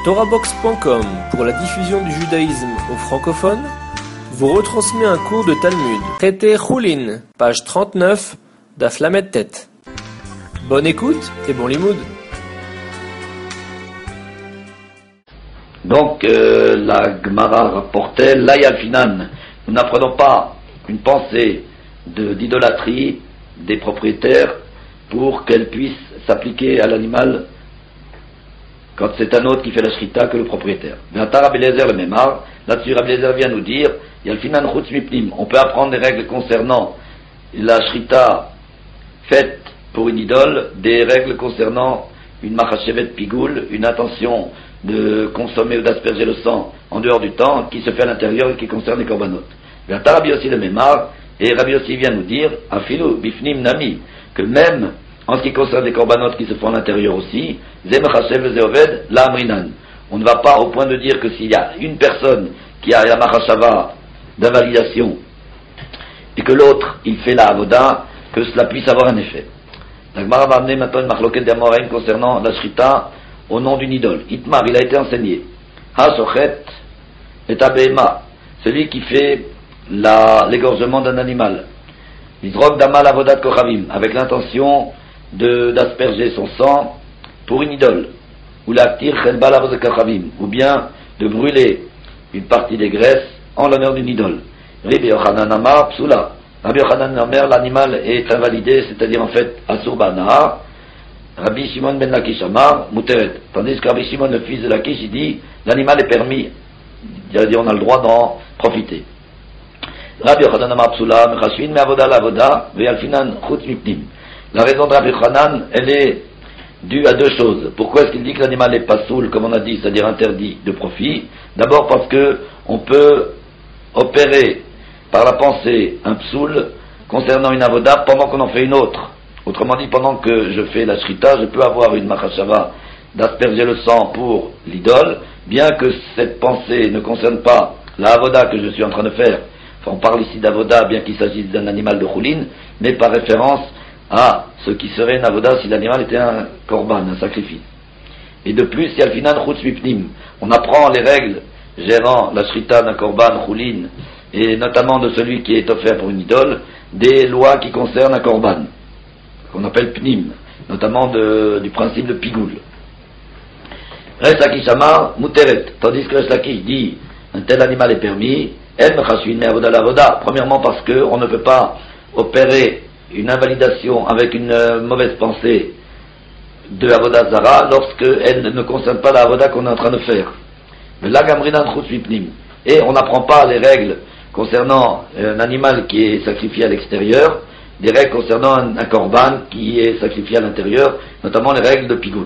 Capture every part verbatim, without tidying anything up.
Torahbox point com, pour la diffusion du judaïsme aux francophones, vous retransmet un cours de Talmud. Traité Choulin, page trente-neuf, Daf Lamed Tet. Bonne écoute et bon limoud. Donc, euh, la Gemara rapportait, Layalfinan, nous n'apprenons pas une pensée de, d'idolâtrie des propriétaires pour qu'elle puisse s'appliquer à l'animal quand c'est un autre qui fait la shrita que le propriétaire. Mais Rabbi Eliezer le Mémar, là-dessus Rabbi Eliezer vient nous dire, Yalfinan chutz mipnim, on peut apprendre des règles concernant la shrita faite pour une idole, des règles concernant une machashevet pigoul, une intention de consommer ou d'asperger le sang en dehors du temps, qui se fait à l'intérieur et qui concerne les korbanot. Mais Rabbi aussi le Mémar, et Rabbi aussi vient nous dire, Afilu bifnim nami, que même en ce qui concerne les korbanot qui se font à l'intérieur aussi, on ne va pas au point de dire que s'il y a une personne qui a la machashava d'invalidation et que l'autre il fait la avoda, que cela puisse avoir un effet. La Gemara va amener maintenant une marloquette d'Amoraïm concernant la shrita au nom d'une idole. Itmar, il a été enseigné. Ha-sochet et abema, celui qui fait la, l'égorgement d'un animal. Mizrok damal avodat kochavim, avec l'intention de, d'asperger son sang pour une idole. Ou l'actir chenbal avodat kochavim, ou bien de brûler une partie des graisses en l'honneur d'une idole. Rabbi Yochanan amar psula. Rabbi Yochanan amar, l'animal est invalidé, c'est-à-dire en fait asur ba'nahar. Rabbi Shimon ben Lakish amar muteret. Tandis que Rabbi Shimon, le fils de Lakish, il dit l'animal est permis, c'est-à-dire on a le droit d'en profiter. Rabbi Yochanan amar psula mechashvin me'avoda la'avoda ve'alfinan chutz mipnim. La raison de Rabbi Yochanan, elle est due à deux choses. Pourquoi est-ce qu'il dit que l'animal est pas soul, comme on a dit, c'est-à-dire interdit de profit? D'abord parce que on peut opérer par la pensée un psoul concernant une avoda pendant qu'on en fait une autre. Autrement dit, pendant que je fais la shrita, je peux avoir une machashava d'asperger le sang pour l'idole, bien que cette pensée ne concerne pas la avoda que je suis en train de faire. Enfin, on parle ici d'avoda, bien qu'il s'agisse d'un animal de choulin, mais par référence à ce qui serait une avoda si l'animal était un korban, un sacrifice. Et de plus, si al-finan chutz mipnim, on apprend les règles gérant la shrita d'un korban choulin, et notamment de celui qui est offert pour une idole, des lois qui concernent un korban, qu'on appelle pnim, notamment de, du principe de pigoul. Res Lakish amar muteret, tandis que Res Lakish dit un tel animal est permis, el mechashvin me'avoda la'avoda, premièrement parce qu'on ne peut pas opérer une invalidation avec une euh, mauvaise pensée de avoda zara lorsque elle ne concerne pas la avoda qu'on est en train de faire. Mais la gamrinan chutz mipnim, et on n'apprend pas les règles concernant un animal qui est sacrifié à l'extérieur, des règles concernant un, un korban qui est sacrifié à l'intérieur, notamment les règles de pigoul.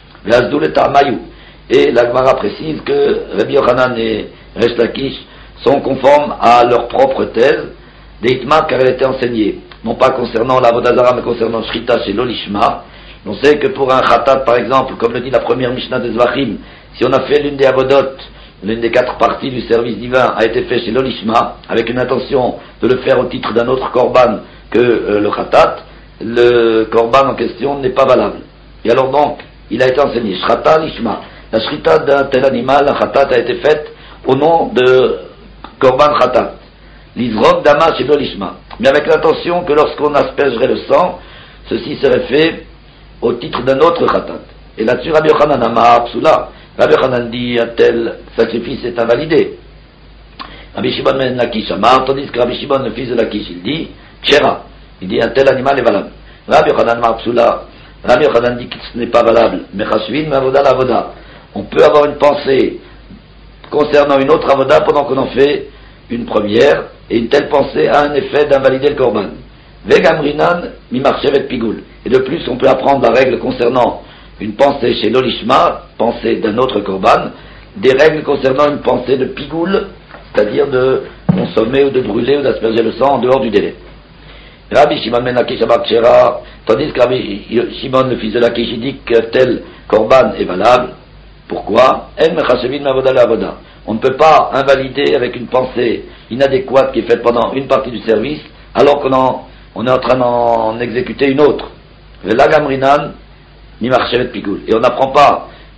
Et la Gemara précise que Rabbi Yochanan et Resh Lakish sont conformes à leur propre thèse, d'Itmar, car elle était enseignée, non pas concernant la Vodazara, mais concernant Shrita chez l'Olishma. On sait que pour un Khatat, par exemple, comme le dit la première Mishnah des Zvachim, si on a fait l'une des Avodot, l'une des quatre parties du service divin a été fait chez l'Olishma, avec une intention de le faire au titre d'un autre korban que euh, le Khatat, le korban en question n'est pas valable. Et alors donc, il a été enseigné, Shrata l'Ishma. La Shrita d'un tel animal, un Khatat, a été faite au nom de korban Khatat. L'Izrok Dama chez l'Olishma. Mais avec l'intention que lorsqu'on aspergerait le sang, ceci serait fait au titre d'un autre Khatat. Et là-dessus, Rabbi Yochanan amar psula. Rabbi Yochanan dit un tel sacrifice est invalidé. Rabbi Shimon ben Lakish amar, tandis que Rabbi Shimon, le fils de Lakish, il dit Kshera. Il dit un tel animal est valable. Rabbi Yochanan amar psula. Rabbi Yochanan dit que ce n'est pas valable. Mechashvin me'avoda la'avoda. On peut avoir une pensée concernant une autre avoda pendant qu'on en fait une première, et une telle pensée a un effet d'invalider le korban. Vegamrinan mimarchevet pigoul. Et de plus, on peut apprendre la règle concernant une pensée chez l'olishma, pensée d'un autre korban, des règles concernant une pensée de pigoul, c'est-à-dire de consommer ou de brûler ou d'asperger le sang en dehors du délai. Rabbi Shimon ben Lakish amar kshera, tandis que Rabbi Shimon, le fils de Lakish, dit que tel korban est valable. Pourquoi? El mechashevin me'avoda la'avoda. On ne peut pas invalider avec une pensée inadéquate qui est faite pendant une partie du service, alors qu'on en, on est en train d'en exécuter une autre. La gamrinan, ni marchevet pigoul. Et on n'apprend pas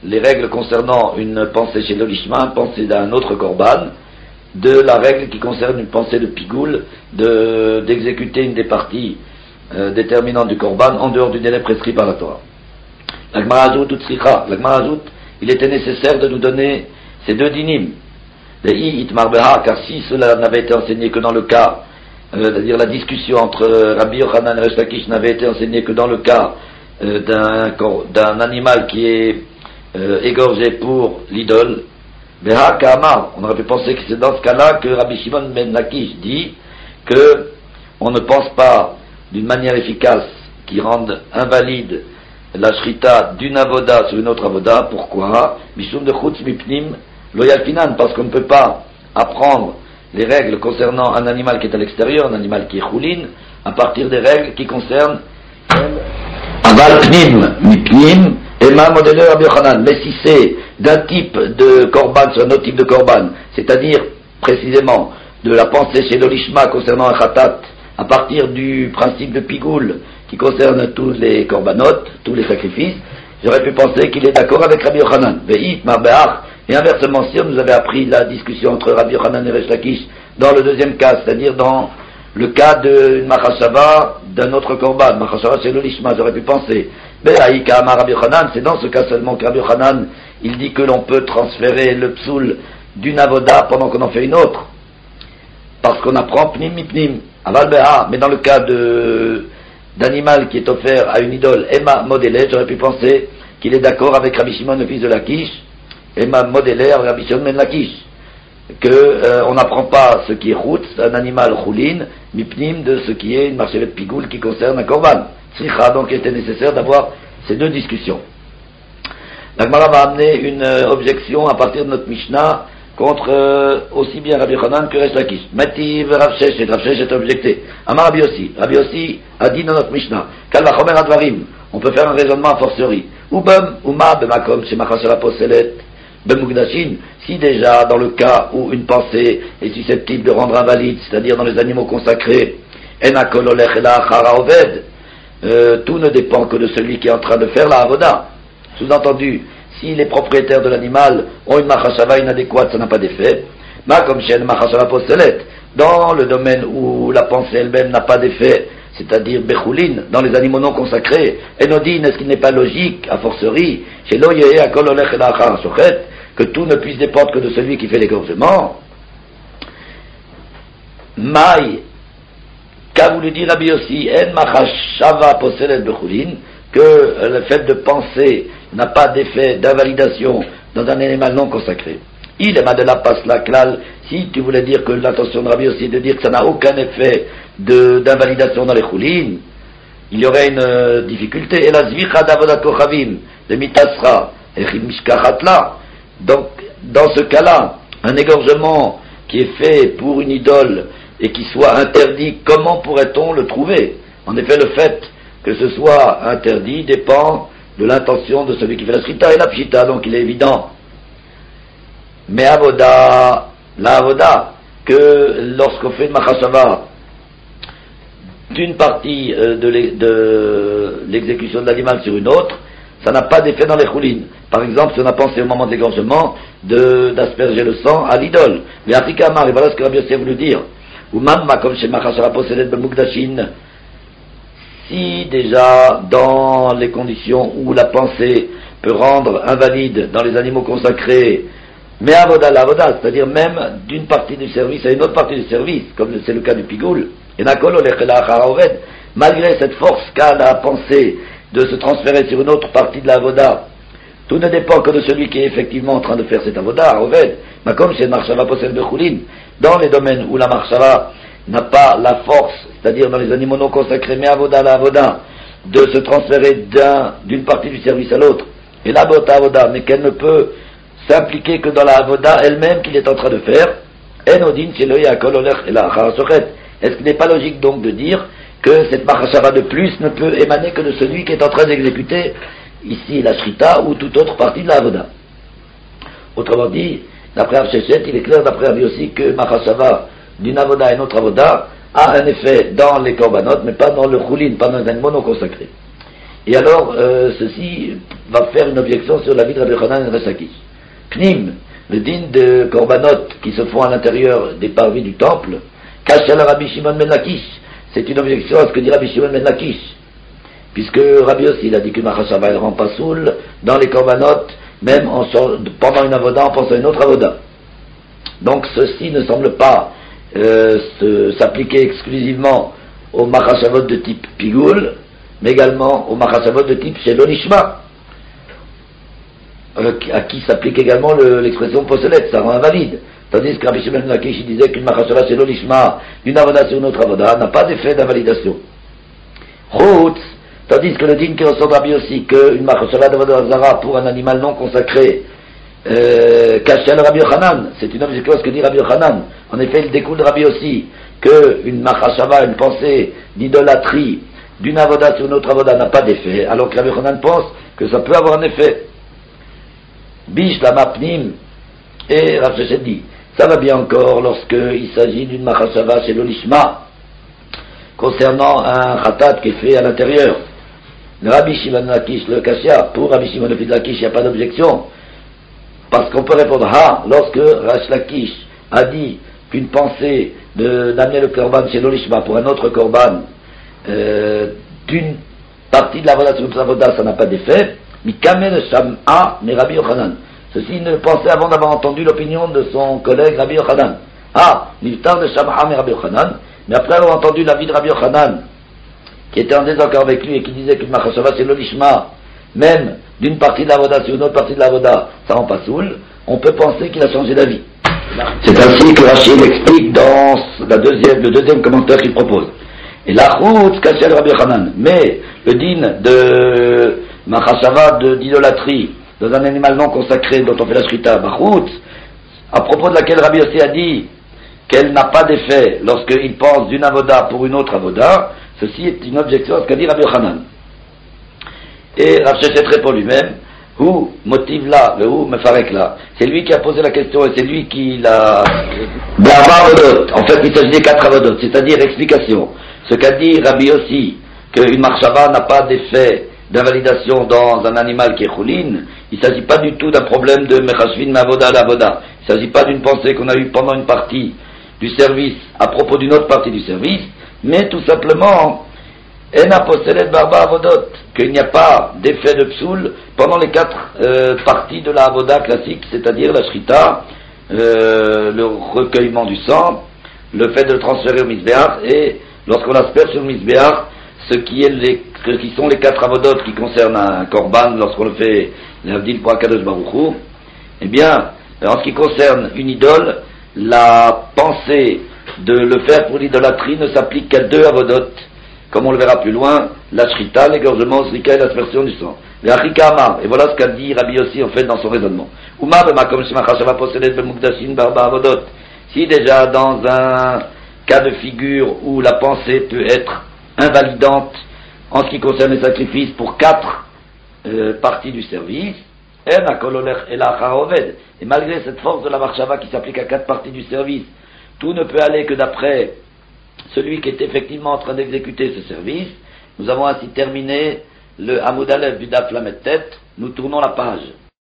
les règles concernant une pensée chez l'olishma, une pensée d'un autre korban, de la règle qui concerne une pensée de pigoul, de, d'exécuter une des parties euh, déterminantes du korban en dehors du délai prescrit par la Torah. La Gemara ajoute, ou tzricha, la Gemara ajoute, il était nécessaire de nous donner ces deux dinim. Les i itmar beha, car si cela n'avait été enseigné que dans le cas, euh, c'est-à-dire la discussion entre Rabbi Yochanan et Resh Lakish n'avait été enseignée que dans le cas euh, d'un, d'un animal qui est euh, égorgé pour l'idole, beha ka'amar, on aurait pu penser que c'est dans ce cas-là que Rabbi Shimon ben Lakish dit que on ne pense pas d'une manière efficace qui rende invalide la shrita d'une avoda sur une autre avoda. Pourquoi? Mishum de chutz mipnim loyal finan, parce qu'on ne peut pas apprendre les règles concernant un animal qui est à l'extérieur, un animal qui est choulin, à partir des règles qui concernent aval pnim mipnim ema modele Rabbi Yochanan. Mais si c'est d'un type de korban sur un autre type de korban, c'est-à-dire précisément de la pensée chez l'olishma concernant un khatat, à partir du principe de pigoul qui concerne tous les korbanot, tous les sacrifices, j'aurais pu penser qu'il est d'accord avec Rabbi Yochanan. Ve'it marbeach. Et inversement, si on nous avait appris la discussion entre Rabbi Yochanan et Resh Lakish dans le deuxième cas, c'est-à-dire dans le cas d'une machashava d'un autre korban, machashava chez l'olishma, j'aurais pu penser, mais aïka amar Rabbi Yochanan, c'est dans ce cas seulement que Rabbi Yochanan, il dit que l'on peut transférer le psoul d'une avoda pendant qu'on en fait une autre, parce qu'on apprend pnim mipnim, aval be'a, mais dans le cas de d'animal qui est offert à une idole, Emma modélé, j'aurais pu penser qu'il est d'accord avec Rabbi Shimon, le fils de Lakish, Emma modélé avec Rabbi Shimon ben Lakish, que euh, on n'apprend pas ce qui est route, un animal choulin, mipnim, de ce qui est une marchette pigoul qui concerne un korban. Sricha, donc il était nécessaire d'avoir ces deux discussions. La Gemara va amener une euh, objection à partir de notre Mishnah contre euh, aussi bien Rabbi Yochanan que Resh Lakish. Mativ Rav Sheshet, Rav Sheshet a objecté. Amar Rabbi Yossi, Rabbi Yossi a dit dans notre Mishnah, Kal vachomer advarim, on peut faire un raisonnement a fortiori. Ubam, Uma, Bemakom, Shemachashara Poselet, Bemugdashin, si déjà dans le cas où une pensée est susceptible de rendre invalide, c'est-à-dire dans les animaux consacrés, Enakol Olech Ela Achara Oved, euh, tout ne dépend que de celui qui est en train de faire la avoda. Sous-entendu, si les propriétaires de l'animal ont une machashava inadéquate, ça n'a pas d'effet. Ma comme chez une machashava poselet, dans le domaine où la pensée elle-même n'a pas d'effet, c'est-à-dire bechoulin, dans les animaux non consacrés, enodine, est-ce qu'il n'est pas logique, a fortiori, chez l'oyé akol olech el achar sochet, que tout ne puisse dépendre que de celui qui fait l'égorgement? Maï, qu'a voulu dire Rabbi Yossi, en machashava poselet bechoulin, que le fait de penser n'a pas d'effet d'invalidation dans un animal non consacré. Il est de la passe la klal, si tu voulais dire que l'intention de Rabbi Yossi est de dire que ça n'a aucun effet de, d'invalidation dans les choulines, il y aurait une euh, difficulté. Et la zvicha d'avodat kochavim, de mitasra, et mishkachatla. Donc, dans ce cas-là, un égorgement qui est fait pour une idole et qui soit interdit, comment pourrait-on le trouver? En effet, le fait que ce soit interdit dépend de l'intention de celui qui fait la shrita et la pshita, donc il est évident. Mais avoda, la avoda, que lorsqu'on fait une machashava d'une partie euh, de, l'e- de l'exécution de l'animal sur une autre, ça n'a pas d'effet dans les choulines. Par exemple, si on a pensé au moment de l'égorgement de, d'asperger le sang à l'idole. Mais Afrika Amar, et voilà ce que Rabbi Yossi a voulu dire. Ou mamma, comme chez machashava poselet b'mukdashin, si déjà dans les conditions où la pensée peut rendre invalide dans les animaux consacrés, mais avoda la avoda, c'est-à-dire même d'une partie du service à une autre partie du service, comme c'est le cas du pigoul, et malgré cette force qu'a la pensée de se transférer sur une autre partie de la avoda, tout ne dépend que de celui qui est effectivement en train de faire cette avoda, oved, mais comme c'est marshava posel bechulin, dans les domaines où la marshava n'a pas la force, c'est-à-dire dans les animaux non consacrés, mais avoda la avoda, de se transférer d'un, d'une partie du service à l'autre, et la bota avoda, mais qu'elle ne peut s'impliquer que dans la avoda elle-même qu'il est en train de faire, enodin sheloya kol olech el achar sochet. Est-ce qu'il n'est pas logique donc de dire que cette machashava de plus ne peut émaner que de celui qui est en train d'exécuter ici la shrita ou toute autre partie de la avoda? Autrement dit, d'après Rav Sheshet, il est clair d'après Rabbi aussi que machashava d'une avoda à une autre avoda a un effet dans les korbanot, mais pas dans le choulin, pas dans les animaux non consacrés. Et alors, euh, ceci va faire une objection sur la vie de Rabbi Yochanan et Resh Lakish. Pnim, le din de korbanot qui se font à l'intérieur des parvis du temple, cache à Rabbi Shimon ben Lakish. C'est une objection à ce que dit Rabbi Shimon ben Lakish. Puisque Rabbi aussi, il a dit que Machashava, elle rend pas soul dans les korbanot, même en, pendant une avoda, en pensant à une autre avoda. Donc ceci ne semble pas euh, se, s'appliquer exclusivement aux Machashavot de type Pigoul, mais également aux Machashavot de type Shelonishma, euh, à qui s'applique également le, l'expression Poselet, ça rend invalide. Tandis que Rabbi Shimon ben Lakish disait qu'une Machashava Shelonishma, d'une avoda sur une autre avoda, n'a pas d'effet d'invalidation. Chutz, tandis que le din qui ressort de Rabbi aussi, qu'une Machashava d'avoda zara pour un animal non consacré, Euh, Kashel Rabbi Yochanan, c'est une objection à ce que dit Rabbi Yochanan. En effet, il découle de Rabbi aussi qu'une machashava, une pensée d'idolâtrie d'une avoda sur une autre avoda n'a pas d'effet, alors que Rabbi Yochanan pense que ça peut avoir un effet. Bish la mapnim et Rav Sheshet dit, ça va bien encore lorsqu'il s'agit d'une machashava chez l'olishma concernant un khatat qui est fait à l'intérieur. Le Rabbi Shimon Lakish, le Kashia, pour Rabbi Shimon Lakish, il n'y a pas d'objection. Parce qu'on peut répondre, ah, lorsque Resh Lakish a dit qu'une pensée de, d'amener le korban chez l'olishma pour un autre korban, euh, d'une partie de la voda sur la voda, ça n'a pas d'effet, mais kamel sham'a mais Rabbi Yochanan. Ceci, il ne pensait avant d'avoir entendu l'opinion de son collègue Rabbi Yochanan. Ah, l'iftar de sham'a mais Rabbi Yochanan, mais après avoir entendu l'avis de Rabbi Yochanan, qui était en désaccord avec lui et qui disait qu'une machashava chez l'olishma, même d'une partie de la voda sur une autre partie de la voda, ça rend pas soul, on peut penser qu'il a changé d'avis. C'est ainsi que Rachid explique dans la deuxième, le deuxième commentaire qu'il propose. Et la route Kashel Rabbi Yochanan, mais le din de Machashava d'idolâtrie dans un animal non consacré dont on fait la shrita, Bachout, à propos de laquelle Rabbi Yossi a dit qu'elle n'a pas d'effet lorsqu'il pense d'une avoda pour une autre avoda, ceci est une objection à ce qu'a dit Rabbi Yochanan. Et Rav Sheshet répond lui-même, Hu motive là, le Hu mefarek là. C'est lui qui a posé la question et c'est lui qui l'a. Avodot. En fait, il s'agit des quatre avodot, c'est-à-dire explication. Ce qu'a dit Rabbi aussi, qu'une marshava n'a pas d'effet d'invalidation dans un animal qui est choulin, il ne s'agit pas du tout d'un problème de mechashvin mavoda la voda. Il ne s'agit pas d'une pensée qu'on a eue pendant une partie du service à propos d'une autre partie du service, mais tout simplement Ena poselet barba avodot, qu'il n'y a pas d'effet de psoul pendant les quatre euh, parties de la avoda classique, c'est-à-dire la shrita, euh, le recueillement du sang, le fait de le transférer au misbéach, et lorsqu'on asperge sur le misbéach, ce qui, est les, ce qui sont les quatre avodot qui concernent un korban, lorsqu'on le fait l'avdil pour Akadosh Baruch Hu, eh bien, en ce qui concerne une idole, la pensée de le faire pour l'idolâtrie ne s'applique qu'à deux avodot, comme on le verra plus loin, la shrita, l'égorgement, zrika et l'aspersion du sang. Le achika amar, et voilà ce qu'a dit Rabbi aussi en fait dans son raisonnement. Uma b'makom shemachashava poselet b'mukdashin barba avodot. Si déjà dans un cas de figure où la pensée peut être invalidante en ce qui concerne les sacrifices pour quatre euh, parties du service, et malgré cette force de la marshava qui s'applique à quatre parties du service, tout ne peut aller que d'après celui qui est effectivement en train d'exécuter ce service. Nous avons ainsi terminé le Hamoud Aleph du Daf Lamed Tet. Nous tournons la page.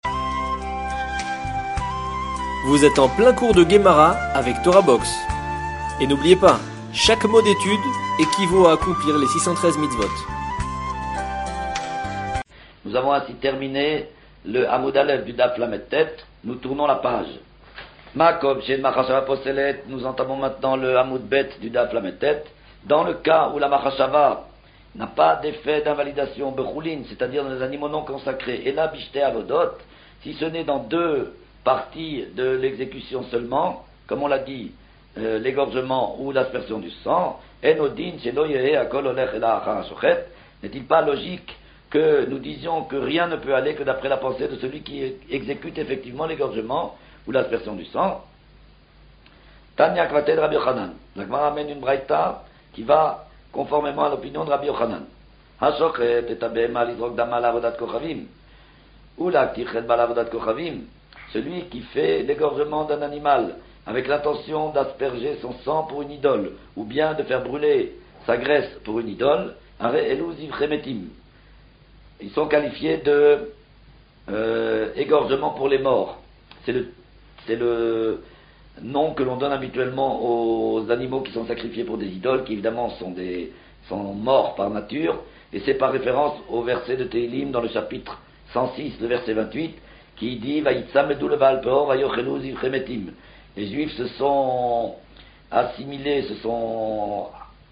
Vous êtes en plein cours de Gemara avec Torah Box. Et n'oubliez pas, chaque mot d'étude équivaut à accomplir les six cent treize mitzvot. Nous avons ainsi terminé le Hamoud Aleph du Daf Lamed Tet. Nous tournons la page. Makob chez Machashava Poselet, nous entamons maintenant le Hamoud Bet du Daf Lamed Tet. Dans le cas où la Machashava n'a pas d'effet d'invalidation bechoulin, c'est-à-dire dans les animaux non consacrés, et la bishte avodot, si ce n'est dans deux parties de l'exécution seulement, comme on l'a dit, euh, l'égorgement ou l'aspersion du sang, enodin sheloyehe akol olech ela achar shochet, n'est-il pas logique que nous disions que rien ne peut aller que d'après la pensée de celui qui exécute effectivement l'égorgement ou l'aspersion du sang? Tanya Kvatel Rabbi Yochanan. La Gemara amène une braïta qui va conformément à l'opinion de Rabbi Yochanan. Hashochet et abema lidrok dama lavodat kochavim. Ou la ktichet balavodat kochavim. Celui qui fait l'égorgement d'un animal avec l'intention d'asperger son sang pour une idole, ou bien de faire brûler sa graisse pour une idole, are elou zivchemetim. ils sont qualifiés de euh, égorgement pour les morts. C'est le, c'est le nom que l'on donne habituellement aux animaux qui sont sacrifiés pour des idoles, qui évidemment sont, des, sont morts par nature, et c'est par référence au verset de Tehillim dans le chapitre cent six, le verset vingt-huit, qui dit Vaïtsamedou le Baal Peor, Vayochelu Zivremetim. Les Juifs se sont assimilés, se sont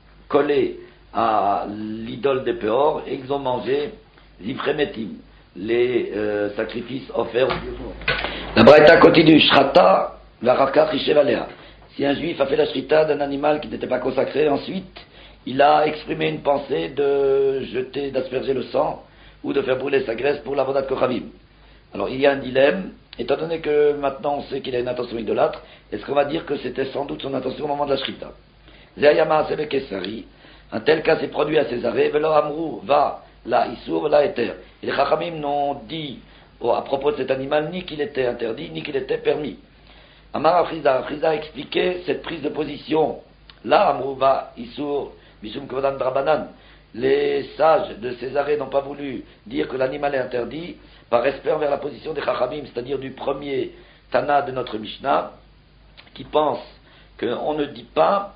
collés à l'idole des Péor, et ils ont mangé Zivremetim, les euh, sacrifices offerts aux dieux morts. La Braïta continue, Shrata, Varaka Rishevalea. Si un Juif a fait la Shrita d'un animal qui n'était pas consacré, ensuite il a exprimé une pensée de jeter, d'asperger le sang, ou de faire brûler sa graisse pour l'avodat Kochavim. Alors il y a un dilemme, étant donné que maintenant on sait qu'il a une intention idolâtre, est-ce qu'on va dire que c'était sans doute son intention au moment de la Shrita? Zéayama Asebe Kesari, un tel cas s'est produit à Césarée, Velo Amrou va la Issour la Éther. Et les Chachamim n'ont dit oh, à propos de cet animal ni qu'il était interdit, ni qu'il était permis. Amar Afriza, Afriza a expliqué cette prise de position. Là, Amrou va Issour, Mishum Kvodan Drabanan. Les sages de Césarée n'ont pas voulu dire que l'animal est interdit par respect envers la position des Chachamim, c'est-à-dire du premier Tana de notre Mishnah, qui pense qu'on ne dit pas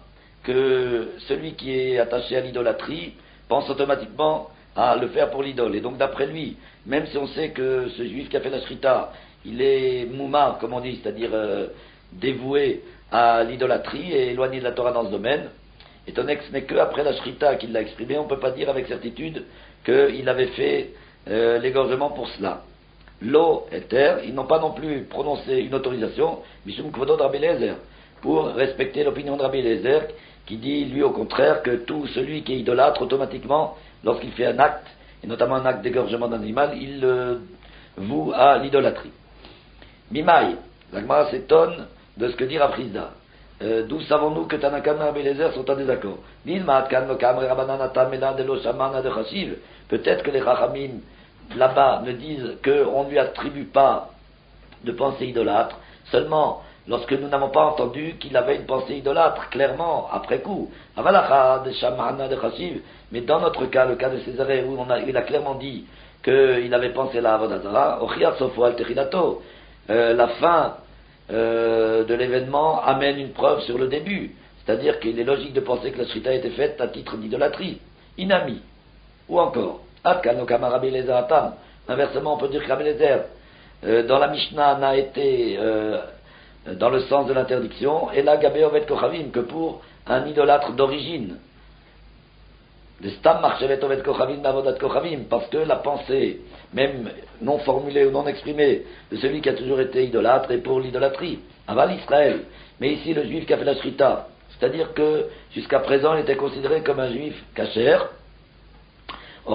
que celui qui est attaché à l'idolâtrie pense automatiquement à le faire pour l'idole. Et donc d'après lui, même si on sait que ce juif qui a fait la shrita, il est moumar, comme on dit, c'est-à-dire euh, dévoué à l'idolâtrie et éloigné de la Torah dans ce domaine, étant donné que ce n'est qu'après la shrita qu'il l'a exprimé, on ne peut pas dire avec certitude qu'il avait fait euh, l'égorgement pour cela. L'eau et terre, ils n'ont pas non plus prononcé une autorisation, Mishum Kvodo de Rabbi Eliezer, pour respecter l'opinion de Rabbi Eliezer, qui dit, lui, au contraire, que tout celui qui est idolâtre, automatiquement, lorsqu'il fait un acte, et notamment un acte d'égorgement d'un animal, il euh, voue à l'idolâtrie. Mimaï, la Gemara s'étonne de ce que dit Rafrizda. Euh, d'où savons-nous que Tanakam et Rabbi Eliezer sont en désaccord? Peut-être que les Chachamim, là-bas, ne disent qu'on ne lui attribue pas de pensée idolâtre, seulement lorsque nous n'avons pas entendu qu'il avait une pensée idolâtre, clairement, après coup. Mais dans notre cas, le cas de Césarée, où on a, il a clairement dit qu'il avait pensé à la Avodazara, euh, la fin euh, de l'événement amène une preuve sur le début. C'est-à-dire qu'il est logique de penser que la Shrita a été faite à titre d'idolâtrie. Inami. Ou encore, inversement, on peut dire que Rabbi Eliezer, euh, dans la Mishnah, n'a été euh, dans le sens de l'interdiction, et là, Gabé Ovet Kochavim, que pour un idolâtre d'origine. Le Stam Marchevet Ovet Kochavim, Navodat Kochavim, parce que la pensée, même non formulée ou non exprimée, de celui qui a toujours été idolâtre, est pour l'idolâtrie. Aval Israël. Mais ici, le juif qui a fait la Shrita, c'est-à-dire que jusqu'à présent, il était considéré comme un juif kasher. On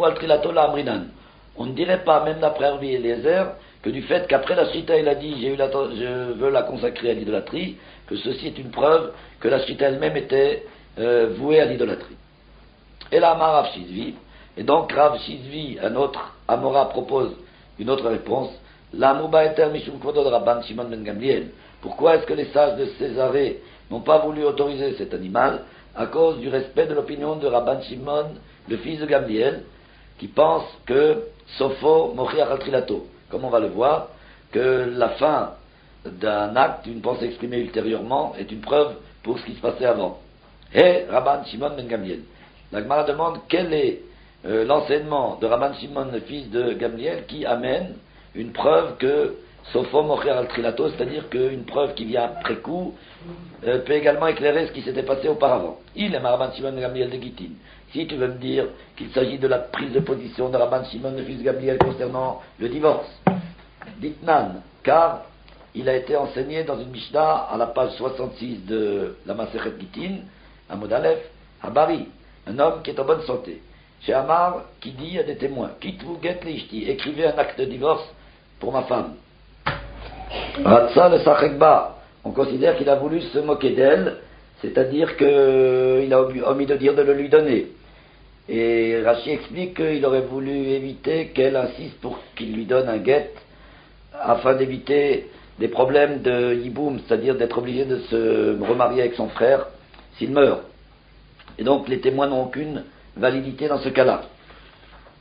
ne dirait pas, même d'après Rabbi Eliezer, que du fait qu'après la Shrita, il a dit j'ai eu la, je veux la consacrer à l'idolâtrie, que ceci est une preuve que la Shrita elle-même était euh, vouée à l'idolâtrie. Et là, Amar Rav Shizvi, et donc Rav Shizvi, un autre Amora, propose une autre réponse. La Mouba Eter Mishum Kvodo de Rabban Shimon ben Gamliel. Pourquoi est-ce que les sages de Césarée n'ont pas voulu autoriser cet animal? À cause du respect de l'opinion de Rabban Shimon, le fils de Gamliel, qui pense que Sofo Mochiach al Trilato, comme on va le voir, que la fin d'un acte, une pensée exprimée ultérieurement, est une preuve pour ce qui se passait avant. Et Rabban Shimon ben Gamliel. La Gemara demande quel est euh, l'enseignement de Rabban Shimon, le fils de Gamliel, qui amène une preuve que Sofo Mocher al Trilato, c'est-à-dire qu'une preuve qui vient après coup, euh, peut également éclairer ce qui s'était passé auparavant. Il est Rabban Shimon ben Gamliel de Gittin. Si tu veux me dire qu'il s'agit de la prise de position de Rabban Shimon, le fils de Gamliel, concernant le divorce, Ditnan, car il a été enseigné dans une Mishnah à la page soixante-six de la Masechet Gittin, à Modalef, à Bari, un homme qui est en bonne santé. Chez Amar, qui dit à des témoins, Kitvu get lishti, écrivez un acte de divorce pour ma femme. Ratsa le Sachekba, on considère qu'il a voulu se moquer d'elle, c'est-à-dire qu'il a omis de dire de le lui donner. Et Rashi explique qu'il aurait voulu éviter qu'elle insiste pour qu'il lui donne un guet, afin d'éviter des problèmes de yiboum, c'est-à-dire d'être obligé de se remarier avec son frère s'il meurt. Et donc les témoins n'ont aucune validité dans ce cas-là.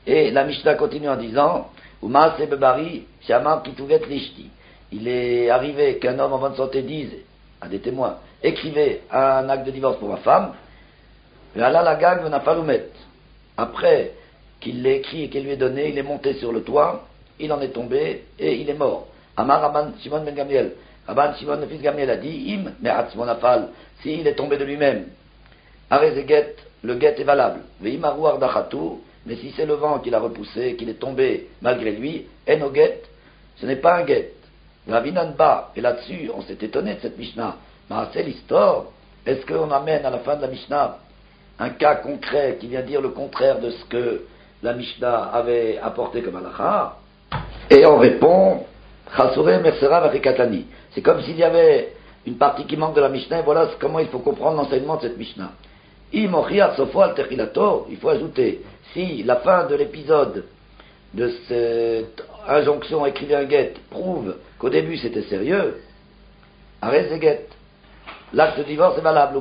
Et la Mishnah continue en disant, Umaase bebari, shamar kituvet lishti. Il est arrivé qu'un homme en bonne santé dise, à des témoins, écrivez un acte de divorce pour ma femme, et Allah la gag venafalumet. Après qu'il l'ait écrit et qu'il lui ait donné, il est monté sur le toit, il en est tombé et il est mort. Amar Rabban Shimon ben Gamliel. Rabban Shimon le fils Gamliel a dit, im me'atz monafal, s'il est tombé de lui-même. Arezeget, le guet est valable. Veimaru ardachatu, mais si c'est le vent qui l'a repoussé, qu'il est tombé malgré lui, enoget, ce n'est pas un guet. Ravinan ba, et là-dessus, on s'est étonné de cette Mishnah. Mais c'est l'histoire. Est-ce qu'on amène à la fin de la Mishnah un cas concret qui vient dire le contraire de ce que la Mishnah avait apporté comme halakha? Et on répond, Chasure Mersera Varikatani. C'est comme s'il y avait une partie qui manque de la Mishnah, et voilà comment il faut comprendre l'enseignement de cette Mishnah. Il faut ajouter, si la fin de l'épisode de cette injonction écrivez un guet prouve qu'au début c'était sérieux, arrête ce guet. L'acte de divorce est valable.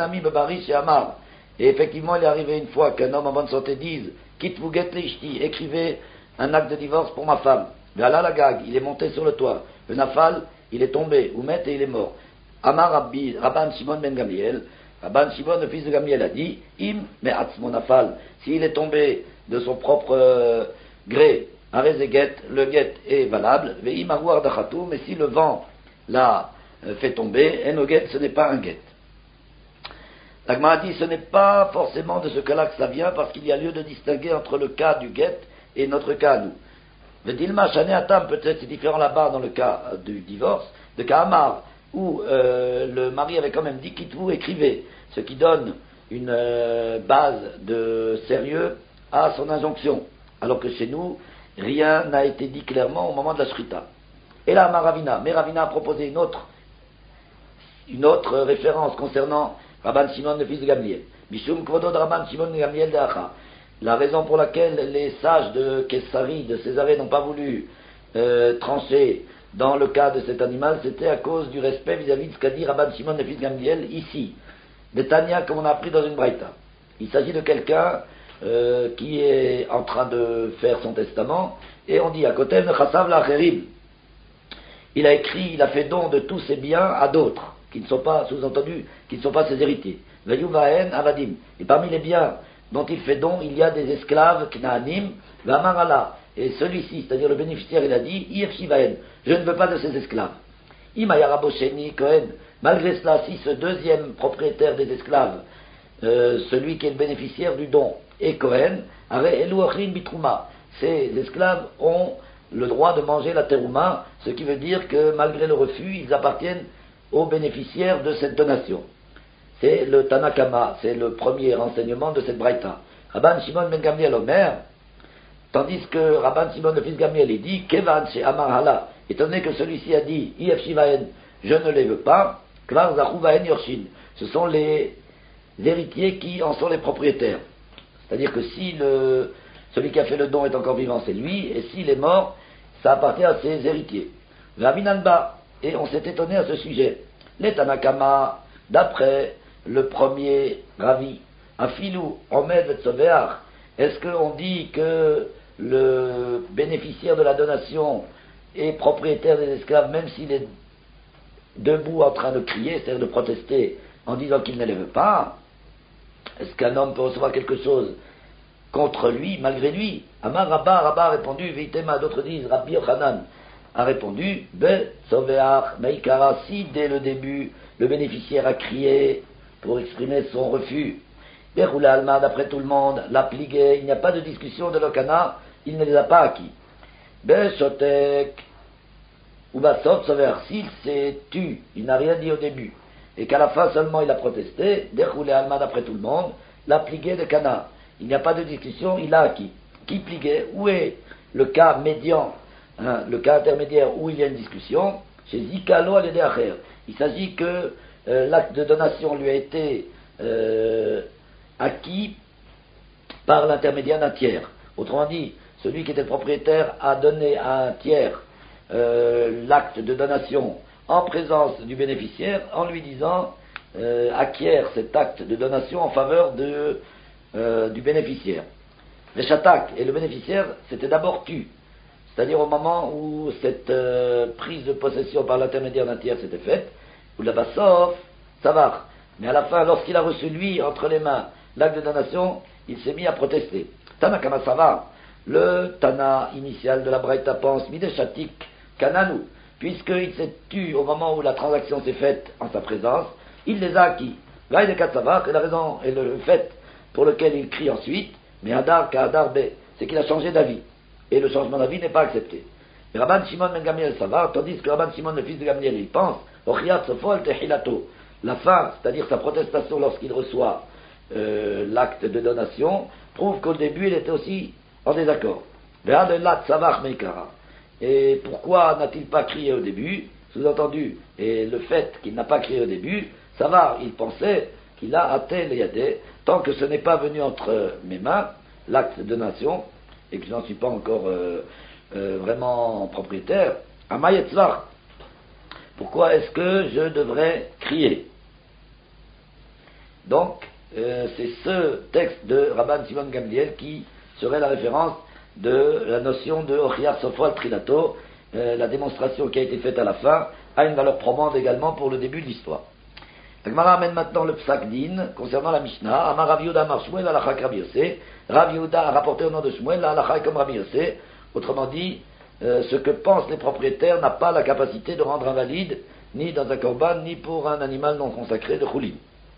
Et effectivement, il est arrivé une fois qu'un homme en bonne santé dise, quitte vous guet l'ishti, écrivez un acte de divorce pour ma femme. Voilà la gag, il est monté sur le toit. Le nafal, il est tombé, Oumet, et il est mort. Amar Rabbi, Rabban Shimon ben Gamliel, Rabban Shimon, le fils de Gamliel, a dit, im me'atz monafal, s'il est tombé de son propre euh, gré, arrêtez guet, le guet est valable, ve'im arouar dachatou, mais si le vent l'a euh, fait tomber, en guet, ce n'est pas un guet. La Gemara dit, ce n'est pas forcément de ce cas-là que ça vient, parce qu'il y a lieu de distinguer entre le cas du guet et notre cas à nous. Le Dilma Shane Atam, peut-être c'est différent là-bas dans le cas du divorce, de cas Amar, où euh, le mari avait quand même dit quitte vous, écrivez, ce qui donne une euh, base de sérieux à son injonction, alors que chez nous, rien n'a été dit clairement au moment de la shrita. Et là, Maravina, mais Ravina a proposé une autre, une autre référence concernant Rabban Shimon, le fils de Gamliel. Mishum Kvodod Rabban Shimon de Gamliel de Acha. La raison pour laquelle les sages de Kessari, de Césarée, n'ont pas voulu euh, trancher dans le cas de cet animal, c'était à cause du respect vis-à-vis de ce qu'a dit Rabban Shimon, le fils de Gamliel, ici. De Tania, comme on a appris dans une braïta. Il s'agit de quelqu'un euh, qui est en train de faire son testament, et on dit à côté de Chassav l'Acherim. Il a écrit, il a fait don de tous ses biens à d'autres, qui ne sont pas, sous-entendus, qui ne sont pas ses héritiers. Veyuvahen Avadim. Et parmi les biens dont il fait don, il y a des esclaves, Knaanim, Vamarala. Et celui-ci, c'est-à-dire le bénéficiaire, il a dit, Irchivahen, je ne veux pas de ces esclaves. Imayarabosheni Kohen. Malgré cela, si ce deuxième propriétaire des esclaves, euh, celui qui est le bénéficiaire du don, est Kohen, avec Elouachin Bitrouma, ces esclaves ont le droit de manger la terouma, ce qui veut dire que malgré le refus, ils appartiennent aux bénéficiaires de cette donation. C'est le Tanakama, c'est le premier renseignement de cette braïta. Rabban Shimon ben Gamliel Omer, tandis que Rabban Shimon le fils Gamliel il dit, Kevan chez Amar Hala, étant donné que celui-ci a dit, I F Shivahen, je ne les veux pas, Kvar Zachuvahen Yorshin, ce sont les héritiers qui en sont les propriétaires. C'est-à-dire que si le, celui qui a fait le don est encore vivant, c'est lui, et s'il est mort, ça appartient à ses héritiers. Ravinanba, et on s'est étonné à ce sujet. Les Tanakama, d'après le premier Ravi, Afilou, Omed Vetsoveach, est-ce qu'on dit que le bénéficiaire de la donation est propriétaire des esclaves, même s'il est debout en train de crier, c'est-à-dire de protester en disant qu'il ne les veut pas? Est-ce qu'un homme peut recevoir quelque chose contre lui, malgré lui? Amar Rabba, Rabba a répondu, Vitema, d'autres disent, Rabbi Yochanan a répondu, Be Soveach Meikara, si dès le début le bénéficiaire a crié pour exprimer son refus, Beroula Alma, d'après tout le monde, l'a pligué, il n'y a pas de discussion de l'Okana, il ne les a pas acquis. Be Shotek, ou Basot Soveach, s'il s'est tu, il n'a rien dit au début, et qu'à la fin seulement il a protesté, Beroula Alma, d'après tout le monde, l'a pligué de Kana. Il n'y a pas de discussion, il a acquis. Qui pliguait? Où est le cas médian, hein, le cas intermédiaire où il y a une discussion? Chez Zikalo al Acher. Il s'agit que euh, l'acte de donation lui a été euh, acquis par l'intermédiaire d'un tiers. Autrement dit, celui qui était propriétaire a donné à un tiers euh, l'acte de donation en présence du bénéficiaire en lui disant euh, acquiert cet acte de donation en faveur de, euh, du bénéficiaire. Les chatak, et le bénéficiaire, c'était d'abord tu. C'est-à-dire au moment où cette euh, prise de possession par l'intermédiaire d'un tiers s'était faite, où là-bas sauf, ça va. Mais à la fin, lorsqu'il a reçu lui, entre les mains, l'acte de donation, il s'est mis à protester. Tana Kama Sava, le Tana initial de la Braïta pense, Mideshatik, Kananu, puisqu'il s'est tu au moment où la transaction s'est faite en sa présence, il les a acquis. Là, il est Katsavar, et la raison, et le fait pour lequel il crie ensuite, mais Hadar Kahadar Be, c'est qu'il a changé d'avis. Et le changement d'avis n'est pas accepté. Et Rabban Shimon ben Gamliel Savar, tandis que Rabban Shimon, le fils de Gamliel, il pense, Ochiyat Sofol Tehilato, la fin, c'est-à-dire sa protestation lorsqu'il reçoit euh, l'acte de donation, prouve qu'au début, il était aussi en désaccord. Ve'adelat Savar Meikara. Et pourquoi n'a-t-il pas crié au début? Sous-entendu, et le fait qu'il n'a pas crié au début, Savar, il pensait qu'il a atteint les yadé, tant que ce n'est pas venu entre mes mains, l'acte de donation, et que je n'en suis pas encore euh, euh, vraiment propriétaire, à Mayetzvar. Pourquoi est-ce que je devrais crier? Donc, euh, c'est ce texte de Rabban Shimon Gamliel qui serait la référence de la notion de Ochiyat Sofol Trilato, euh, la démonstration qui a été faite à la fin, a une valeur probante également pour le début de l'histoire. La Gemara amène maintenant le Psak Din concernant la Mishnah. Amar Rav Yehuda Amar Shmuel Alachak Rabbi Yossé. Rav Yehuda a rapporté au nom de Shmuel la Halakha comme Rabbi Yossé. Autrement dit, euh, ce que pensent les propriétaires n'a pas la capacité de rendre invalide, ni dans un korban, ni pour un animal non consacré de Choulin.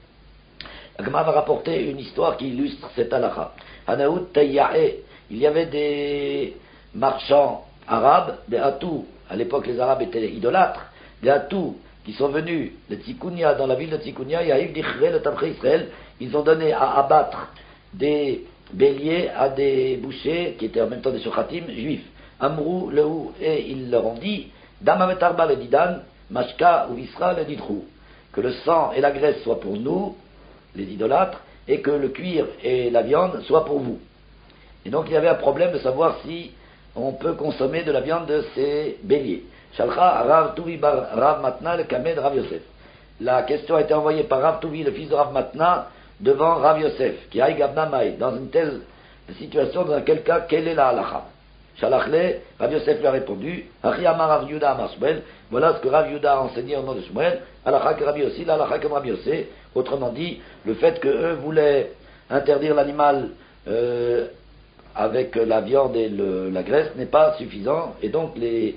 La Gemara va rapporter une histoire qui illustre cette Halakha. Hanaout Tayya'e. Il y avait des marchands arabes, des Hatou. À l'époque, les Arabes étaient idolâtres. Des Hatou qui sont venus de Tzikunia, dans la ville de Tzikunia, Yahiv Dichre, le Tamché Israël, ils ont donné à abattre des béliers à des bouchers, qui étaient en même temps des Shochatim, juifs. Amrou, Lehou, et ils leur ont dit, Damavet Arba le Didan, Mashka ou Visra le Didrou, que le sang et la graisse soient pour nous, les idolâtres, et que le cuir et la viande soient pour vous. Et donc il y avait un problème de savoir si on peut consommer de la viande de ces béliers. Shalcha Rav Tuvi bar Rav Matna le Kamed Rav Yosef. La question a été envoyée par Rav Tuvi, le fils de Rav Matna, devant Rav Yosef, qui aïe Gavna Maï, dans une telle situation, dans quel cas, quelle est la halacha? Shalachle, Rav Yosef lui a répondu, Achi Amar Rav Yuda Amar Shmuel, voilà ce que Rav Yuda a enseigné au nom de Shmuel, halacha que Rav Yossi, la halacha comme Rav Yosef, autrement dit, le fait qu'eux voulaient interdire l'animal euh, avec la viande et le, la graisse n'est pas suffisant, et donc les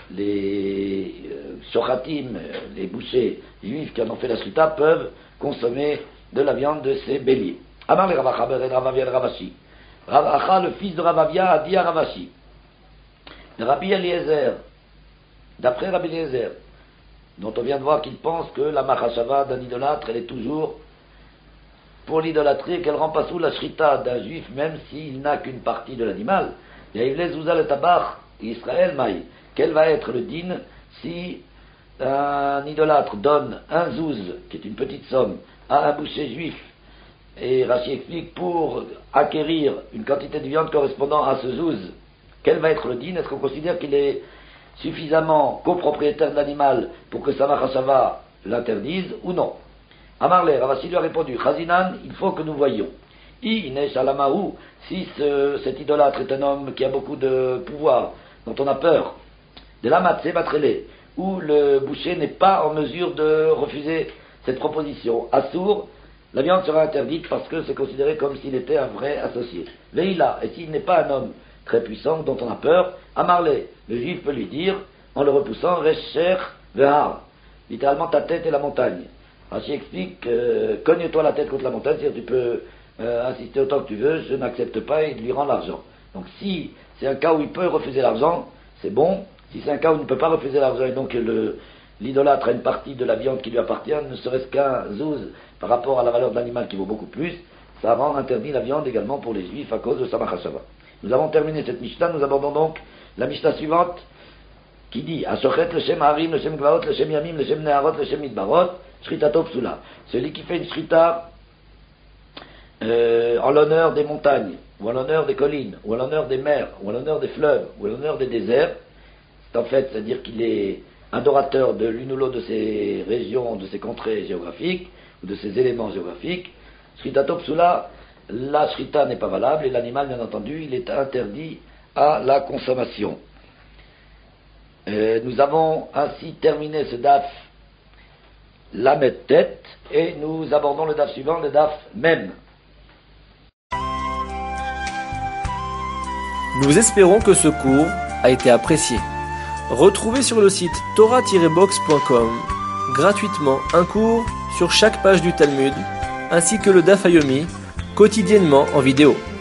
les euh, shochatim, les bouchers juifs qui en ont fait la shrita peuvent consommer de la viande de ces béliers. Amar le Ravacha ben Ravavia le Ravashi. Ravacha, le fils de Ravavia, a dit à Ravashi, de Rabbi Eliezer, d'après Rabbi Eliezer, dont on vient de voir qu'il pense que la machashava d'un idolâtre, elle est toujours pour l'idolâtrie, qu'elle rend pas sous la shrita d'un juif, même s'il n'a qu'une partie de l'animal. Yaivle Zouza le Tabach, Israël Maï. Quel va être le din si un idolâtre donne un zouz, qui est une petite somme, à un boucher juif, et Rashi explique, pour acquérir une quantité de viande correspondant à ce zouz, quel va être le din? Est-ce qu'on considère qu'il est suffisamment copropriétaire de l'animal pour que sa machashava l'interdise ou non? Amarle, Ravasi lui a répondu, Chazinan, il faut que nous voyions. I inesh alamahu, si ce, cet idolâtre est un homme qui a beaucoup de pouvoir, dont on a peur, de la matzé batrele, où le boucher n'est pas en mesure de refuser cette proposition. Assour, la viande sera interdite parce que c'est considéré comme s'il était un vrai associé. Veila, et s'il n'est pas un homme très puissant dont on a peur, Amarle, le juif peut lui dire, en le repoussant, Resher vehar, littéralement ta tête et la montagne. Rashi explique, euh, cogne-toi la tête contre la montagne, c'est-à-dire tu peux euh, insister autant que tu veux, je n'accepte pas et lui rend l'argent. Donc si c'est un cas où il peut refuser l'argent, c'est bon. Si c'est un cas où il ne peut pas refuser l'argent et donc le, l'idolâtre a une partie de la viande qui lui appartient, ne serait-ce qu'un zouz par rapport à la valeur de l'animal qui vaut beaucoup plus, ça rend interdit la viande également pour les juifs à cause de sa machashava. Nous avons terminé cette Mishnah, nous abordons donc la Mishnah suivante qui dit Ashochet le Shem Harim, le Shem Gvaot, le Shem Yamim, le Shem Neharot, le Shem Midbarot, Shritato Psula. Celui qui fait une shrita euh, en l'honneur des montagnes, ou en l'honneur des collines, ou en l'honneur des mers, ou en l'honneur des fleuves, ou en l'honneur des déserts, c'est en fait, c'est-à-dire qu'il est adorateur de l'une ou l'autre de ces régions, de ces contrées géographiques, ou de ces éléments géographiques. Shritato Psula, la shrita n'est pas valable et l'animal, bien entendu, il est interdit à la consommation. Euh, nous avons ainsi terminé ce daf Lamed Tet et nous abordons le daf suivant, le daf Mem. Nous espérons que ce cours a été apprécié. Retrouvez sur le site torah tiret box point com gratuitement un cours sur chaque page du Talmud, ainsi que le Daf Yomi, quotidiennement en vidéo.